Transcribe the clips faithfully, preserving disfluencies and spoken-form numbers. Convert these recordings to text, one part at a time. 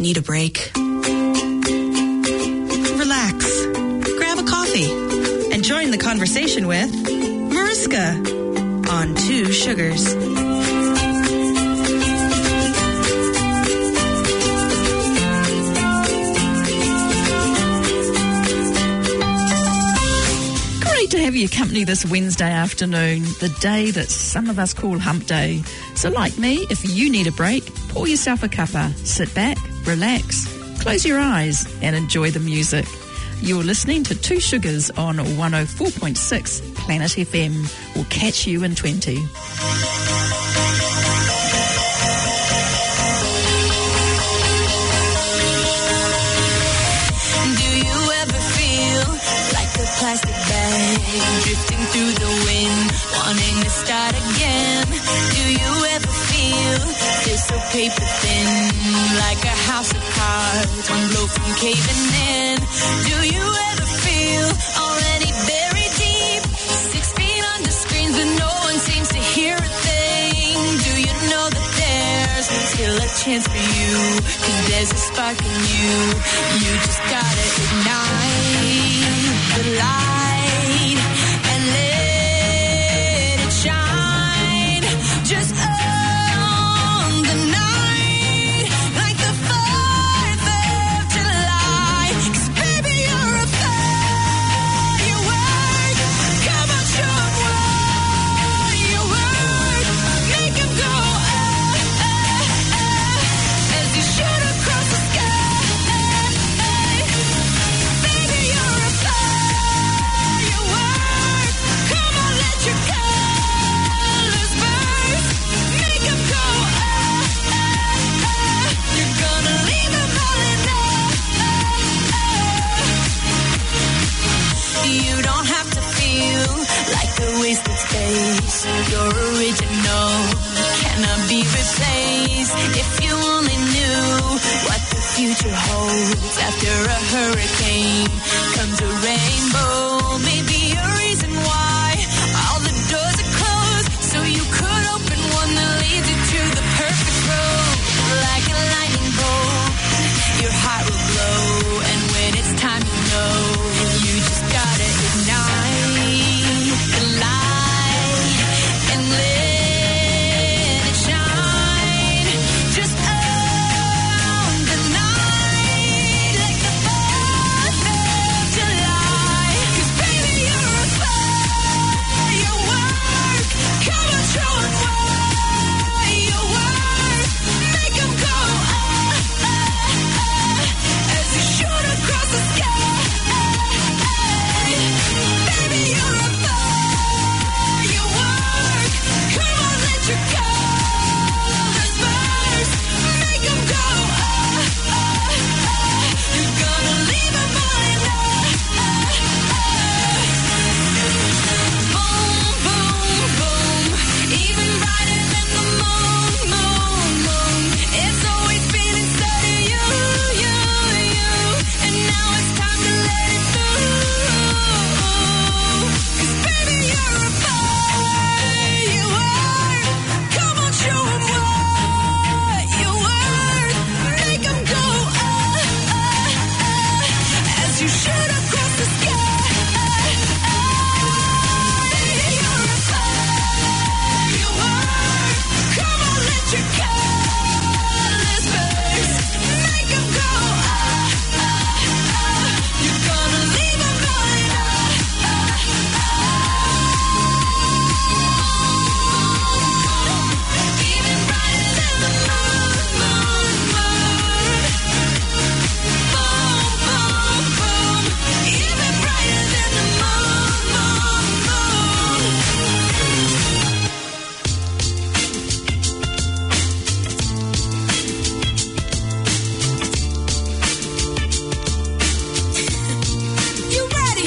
need a break? Relax, grab a coffee, and join the conversation with Mariska on Two Sugars. To have your company this Wednesday afternoon, the day that some of us call hump day. So like me, if you need a break, pour yourself a cuppa, sit back, relax, close your eyes and enjoy the music. You're listening to Two Sugars on one oh four point six Planet F M. We'll catch you in twenty. Plastic bag drifting through the wind, wanting to start again. Do you ever feel this so paper thin, like a house of cards, one blow from caving in? Do you ever feel already buried deep, six feet under screens but no one seems to hear a thing? Do you know that there's still a chance for you, 'cause there's a spark in you, you just gotta ignite the light and let it shine just on the night, like the fourth of July. 'Cause baby, you're a firework. Come on, show 'em what you work. Make 'em go ah, ah, ah, as you shoot across the sky. Baby, you're a you don't have to feel like a wasted space. You're original, cannot be replaced. If you only knew what the future holds. After a hurricane comes a rainbow. Maybe a reason why all the doors are closed, so you could open one that leads you to the perfect road. Like a lightning bolt, your heart will glow, and when it's time to know, you just gotta ignite the light and let it shine just on the night, like the fourth of July. 'Cause baby, you're a firework. Come on, show 'em what you work. Make 'em go ah, ah, ah, as you shoot across the sky. Baby, you're a firework. Come on, let your colors burst. Make 'em go ah, ah, ah. You're gonna leave 'em all in love. Boom, boom, boom. Even brighter than the moon, moon, moon. It's always been inside of you, you, you. And now it's time to let it through. 'Cause baby, you're a firework. Come on, show 'em what you work. Make 'em go ah, ah, ah, as you shoot across the sky. You're a firework. Come on, let your colors burst. Make 'em go ah, ah, ah. You're gonna leave 'em all in love. Even brighter than the moon, moon, moon. Boom, boom, boom. Even brighter than the moon, moon, moon. You ready?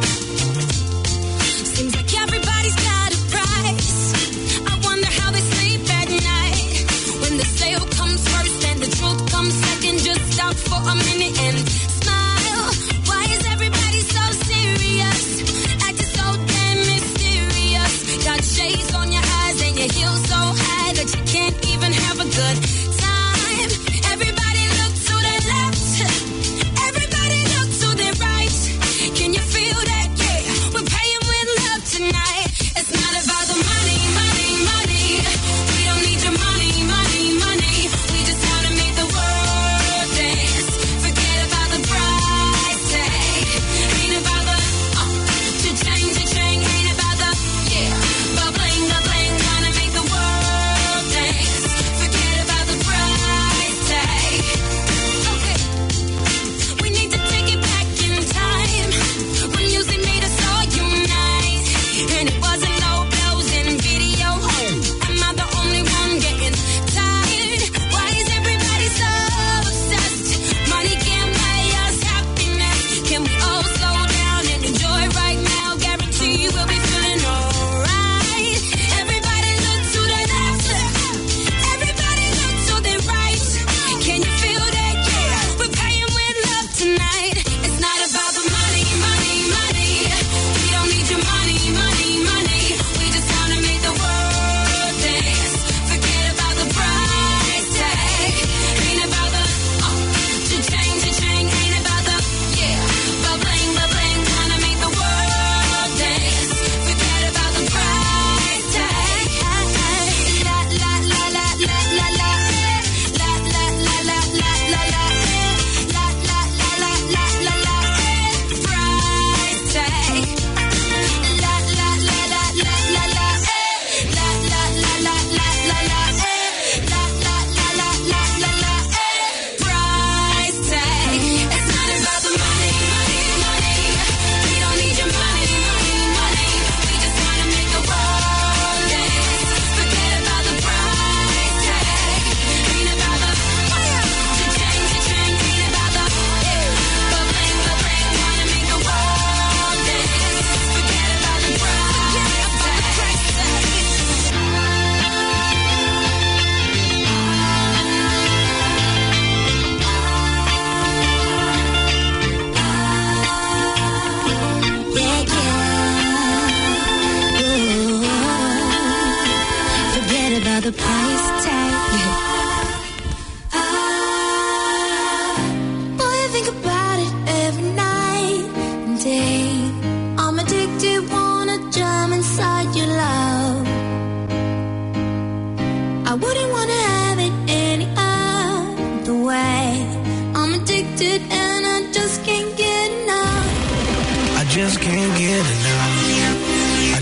Seems like everybody's got a price. I wonder how they sleep at night. When the sale comes first and the truth comes second, just stop for a minute and smile. Why is everybody so serious? Acting so damn mysterious. Got shades on your eyes and your heels so high that you can't even have a good time. Everybody looks so damn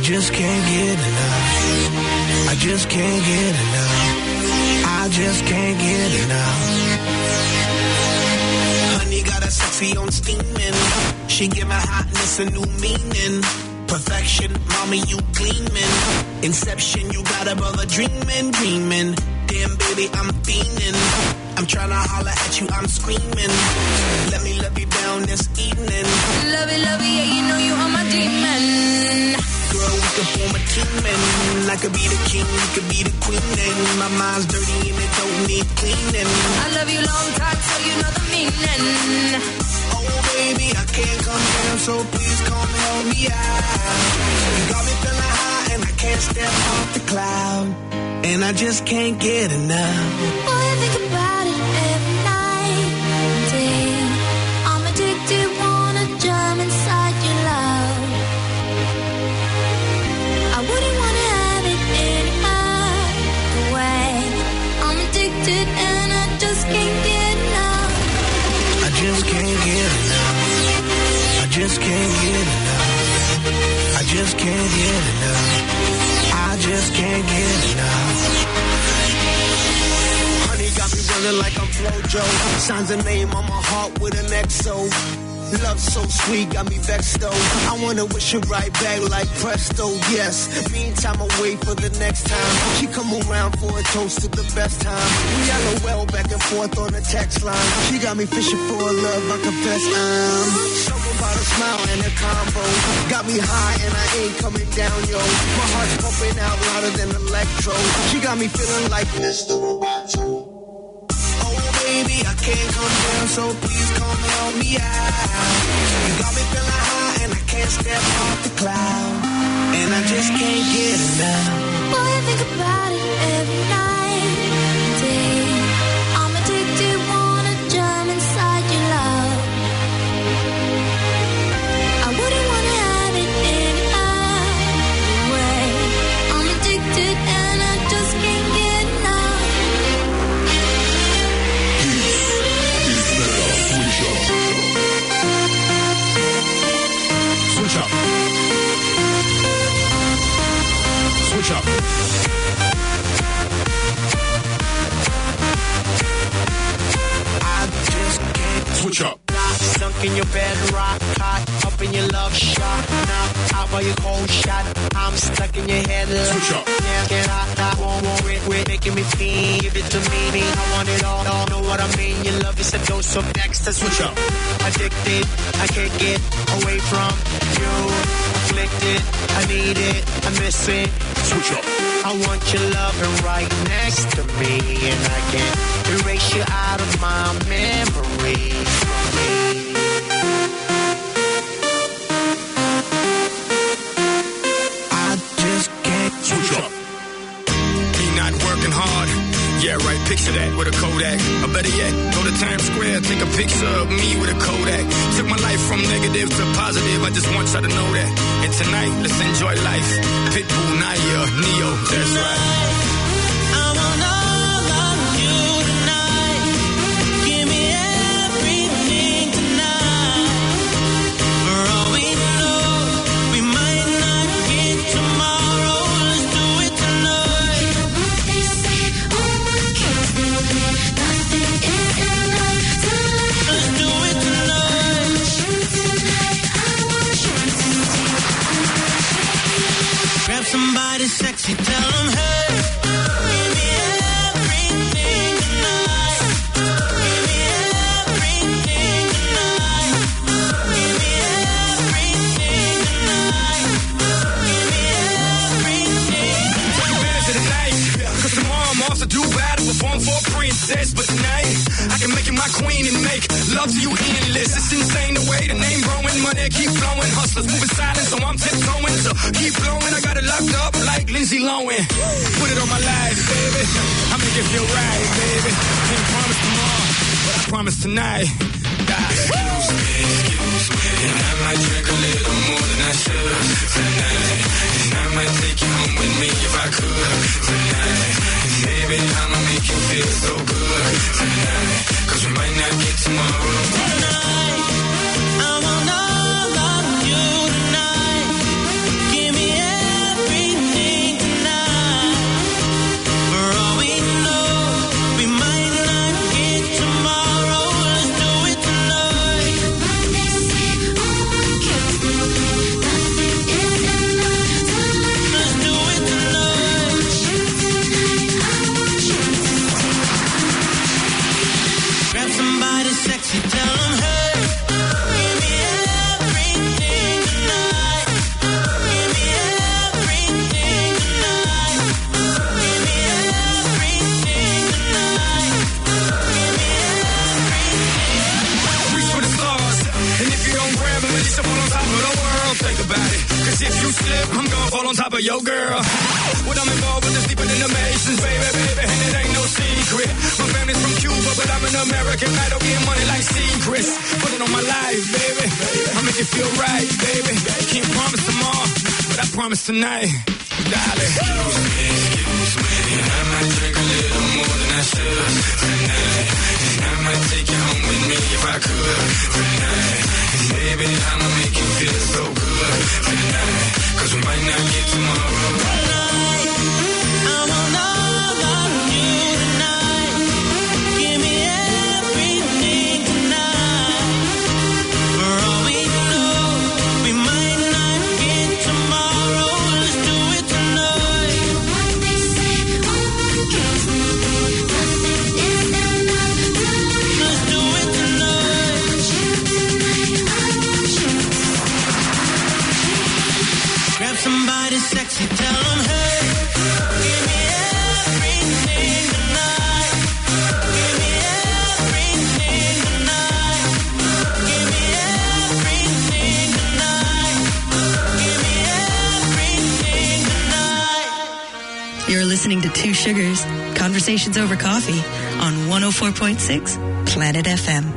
just can't get enough. I just can't get enough. I just can't get enough. Honey got a sexy on steaming. She give my hotness a new meaning. Perfection, mommy, you gleaming. Inception, you got a brother dreaming, dreaming. Damn, baby, I'm fiending. I'm trying to holler at you, I'm screaming. Let me love you down this evening. Love it, love it, yeah, you know you are my demon. Girl, we could form a team and I could be the king, you could be the queen. And my mind's dirty and it don't need cleaning. I love you long time, so you know the meaning. Oh, baby, I can't come down, so please come help me out. You got me feeling high and I can't step off the cloud. And I just can't get enough. Boy, I think about it every night and day. I'm addicted, wanna jump inside your love. I wouldn't wanna have it any other way. I'm addicted and I just can't get enough. I just can't get enough. I just can't get enough. I just can't get enough. I just can't get enough. Honey got me running like I'm Flojo. Signs a name on my heart with an X O. Love so sweet, got me vexed though. I wanna wish her right back like presto, yes. Meantime, I wait for the next time she come around for a toast to the best time. We LOL back and forth on the text line. She got me fishing for a love, I confess I'm something about a smile and a combo. Got me high and I ain't coming down, yo. My heart's pumping out louder than electro. She got me feeling like Mister Roboto. Baby, I can't come down, so please come help me out. You got me feeling high and I can't step off the cloud. And I just can't get enough. Boy, I think about it every night and day. I'm addicted, wanna jump inside your love. I wouldn't wanna have it any other way. I'm addicted and I just can't get enough. Switch up. Switch up. I just can't switch up. Sunk in your bed, rock hot, up in your love shot. Now out by your cold shot, I'm stuck in your head. Switch up. Can't get out, I won't worry, quit making me feel. Give it to me, I want it all. Don't know what I mean? Your love is a dose of next. Switch up. Addicted, I can't get away from you. Afflicted, I need it, I miss it. Switch up. I want your loving right next to me, and I can't erase you out of my memory. I just can't switch up. Me not working hard. Yeah, right, picture that with a Kodak. Or better yet, go to Times Square, take a picture of me with a Kodak. Took my life from negative to positive, I just want y'all to know that. And tonight, let's enjoy life. Pitbull, Naya, Neo, that's right. Somebody sexy, tell them, hey, give me everything tonight. Give me everything tonight. Give me everything tonight. Give me everything. Take advantage of the night, cause tomorrow I'm off to Dubai to perform for a princess. But tonight, I can make you my queen and make love to you endless. It's insane the way the name growing, money keep flowing. Hustlers moving silent, so I'm tiptoeing. So keep blowing, I got it locked up like Lindsay Lohan. Put it on my life, baby. I'ma give you a ride, baby. Can't promise tomorrow, but I promise tonight. Excuse me, excuse me, and I might drink a little more than I should tonight. And I might take you home with me if I could tonight. And baby, I'ma make you feel so good tonight. Cause we might not get tomorrow. Tonight, I want all of you tonight. Give me everything. Cause if you slip, I'm gonna fall on top of your girl. What I'm involved with is deeper than the Masons, baby, baby, and it ain't no secret. My family's from Cuba, but I'm an American. I don't get money like secrets. Put it on my life, baby. I'll make it feel right, baby. Can't promise tomorrow, but I promise tonight, darling. Excuse me, excuse me, and I might drink a little more than I should tonight. And I might take you home with me if I could tonight. And baby, I'ma make you feel so good tonight. Cause we might not get tomorrow. Tonight, I want all of you tonight. Give me everything tonight. For all we know, we might not get tomorrow. Let's do it tonight. What they say, all kids nothing is enough. Let's do it tonight. Grab somebody sexy, tell them, hey, give me everything tonight. Give me everything tonight. Give me everything tonight. Give me everything tonight. You're listening to Two Sugars, Conversations Over Coffee on one oh four point six Planet F M.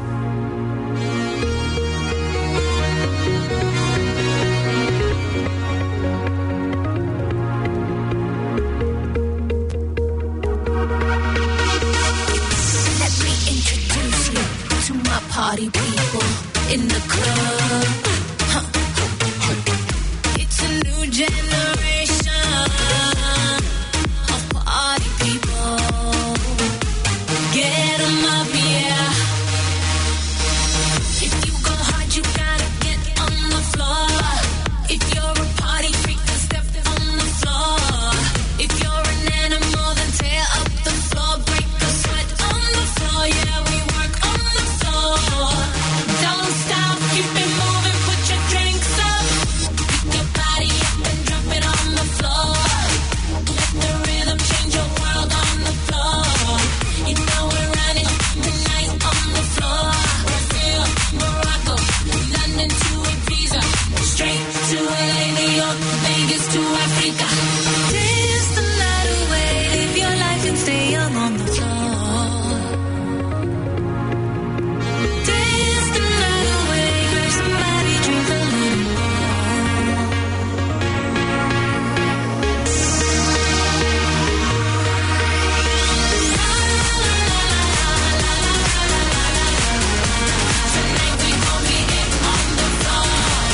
Let me introduce you to my party people in the club. Huh. It's a new generation of party people. Get 'em up, yeah. If you go hard, you gotta get on the floor. If you're a party freak, then step on the floor. If you're an animal, then tear up the floor. Break a sweat on the floor, yeah, we work on the floor. Don't stop, keep it moving, put your drinks up. Pick your body up and drop it on the floor. Let the rhythm change your world on the floor. You know we're running the night on the floor. Brazil, Morocco, London to Ibiza, straight to L A, New York, Vegas to Africa. Dance the night away, live your life and stay young on the floor. Dance the night away, grab somebody, drink a little more. Tonight we gon' be it on the floor.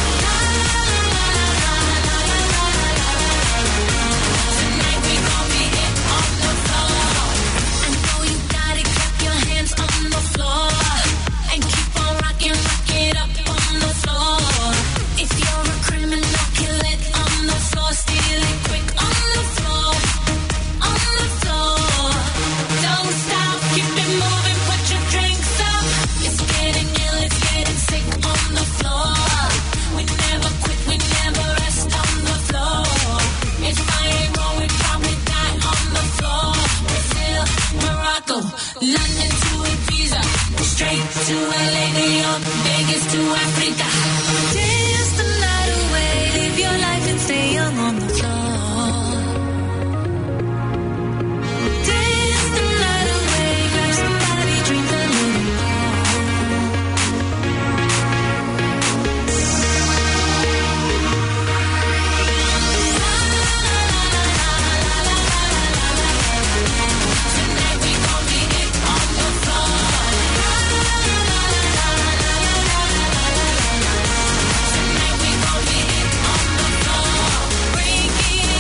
Tonight we gon' be it on the floor. I know you got it, clap your hands on the floor. And keep on rocking, rock it up on the floor. If you're a criminal, kill it on the floor. Steal it quick on the floor. On the floor. Don't stop, keep it moving, put your drinks up. It's getting ill, it's getting sick on the floor. We never quit, we never rest on the floor. If I ain't wrong, we probably die on the floor. Brazil, Morocco, London to Ibiza, straight to L A, New York, Vegas to Africa. Dance the night away, live your life and stay young on the floor. Dance the night away, grab somebody, drink a little Tonight we gon' be it on the floor. Tonight we gon' be it on the floor. Break it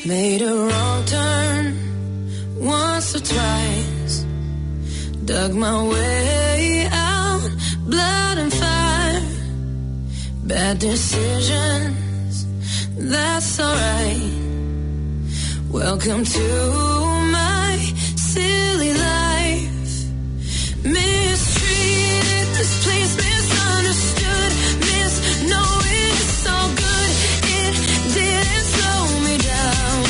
Made a wrong turn once or twice. Dug my way out, blood and fire. Bad decisions, that's alright. Welcome to my silly life. Mistreated, misplaced, misunderstood, misknowing it's all good. It didn't slow me down.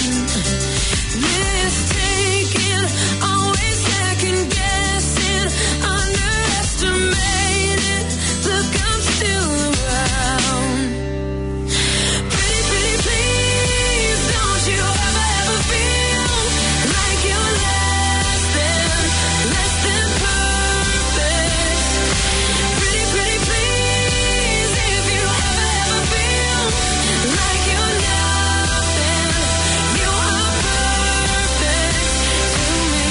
Mistaken, always second guessing, underestimated. Look, I'm still around. Pretty, pretty, please, don't you ever, ever feel like you're less than, less than perfect. Pretty, pretty, please, if you ever, ever feel like you're nothing, you are perfect to me.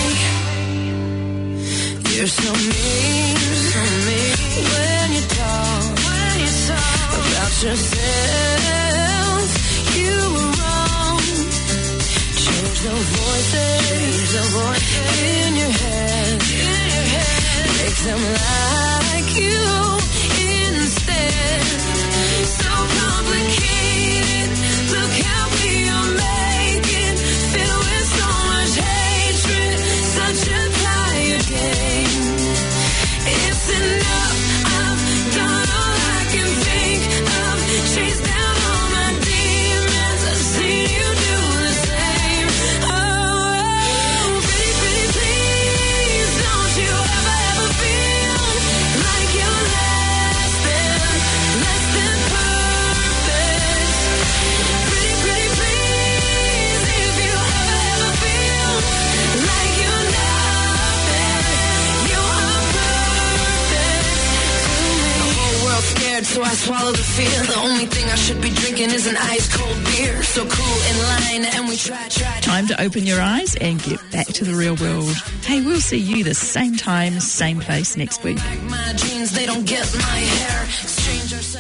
You're so mean, so mean when you talk, when you talk about yourself. You were wrong. Change the voices, change the voices in your head, in your head. Make them like you instead. So complicated. Look how we are making, filled with so much hatred. Such a tired game. It's enough. I've done all I can think of. Chase down all my demons. I've seen you do the same. Oh, pretty, pretty, please, don't you ever, ever feel like you're less than, less than perfect. Pretty, pretty, please, if you ever, ever feel like you're nothing, you are perfect to me. The whole world's scared, so I swallow the fear. The only thing I should be drinking is an ice cold beer. So cool in line, and we try, try, try. Time to open your eyes and get back to the real world. Hey, we'll see you the same time, same place next week. My jeans, they don't get my hair. Strangers.